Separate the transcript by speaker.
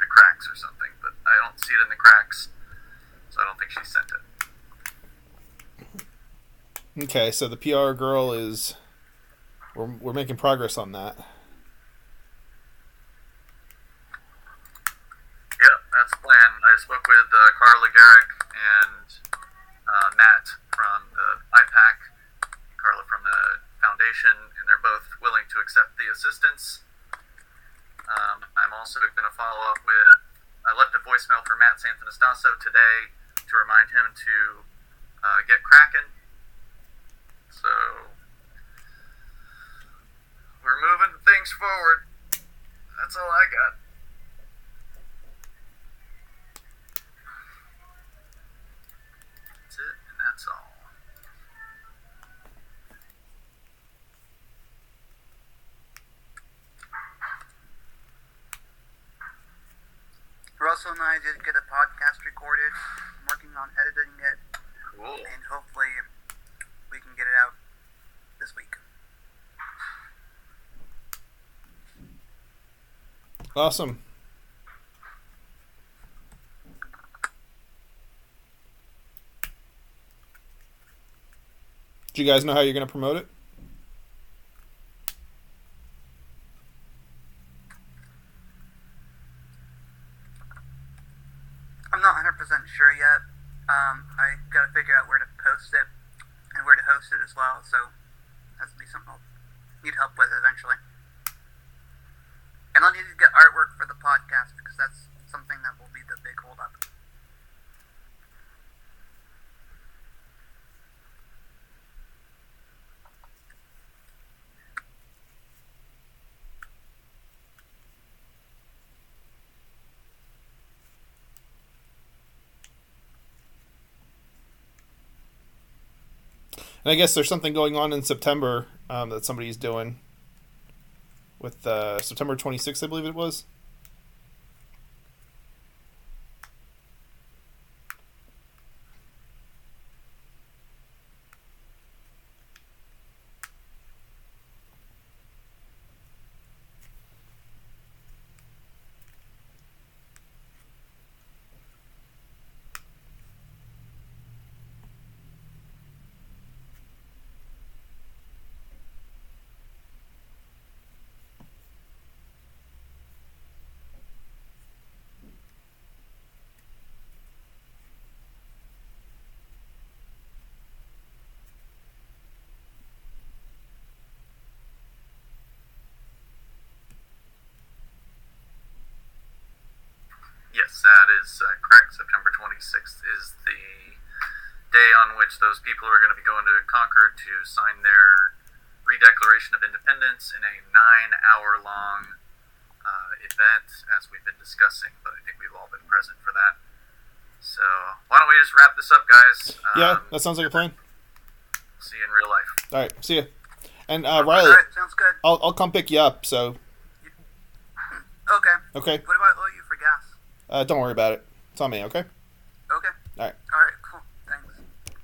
Speaker 1: cracks or something, but I don't see it in the cracks, so I don't think she sent it.
Speaker 2: Okay, so the PR girl is... We're making progress on that.
Speaker 1: Yep, that's the plan. I spoke with Carla Garrick and Matt from the IPAC, Carla from the foundation, and they're both willing to accept the assistance. I'm also going to follow up with... I left a voicemail for Matt Santanastasso today to remind him to get cracking. So we're moving things forward. That's all I got. That's it, and that's all.
Speaker 3: Russell and I did get a podcast recorded. I'm working on editing it.
Speaker 1: Cool.
Speaker 3: And hopefully we can get it out this week.
Speaker 2: Awesome. Do you guys know how you're going to promote it?
Speaker 3: I'm not 100% sure yet. I got to figure out where to post it and where to host it as well, so that's be something I'll need help with eventually. And I'll need to get artwork for the podcast because that's something that will be the big holdup.
Speaker 2: And I guess there's something going on in September that somebody's doing with September 26th, I believe it was.
Speaker 1: Yes, that is correct. September 26th is the day on which those people are going to be going to Concord to sign their Redeclaration of Independence in a 9-hour-long event, as we've been discussing, but I think we've all been present for that. So, why don't we just wrap this up, guys?
Speaker 2: Yeah, that sounds like a plan.
Speaker 1: See you in real life.
Speaker 2: All right, see ya. And Riley,
Speaker 3: Alright, sounds good.
Speaker 2: I'll come pick you up, so...
Speaker 3: Okay.
Speaker 2: Okay.
Speaker 3: What do I owe you for gas?
Speaker 2: Don't worry about it. It's on me, okay?
Speaker 3: Okay.
Speaker 2: All right.
Speaker 3: Alright.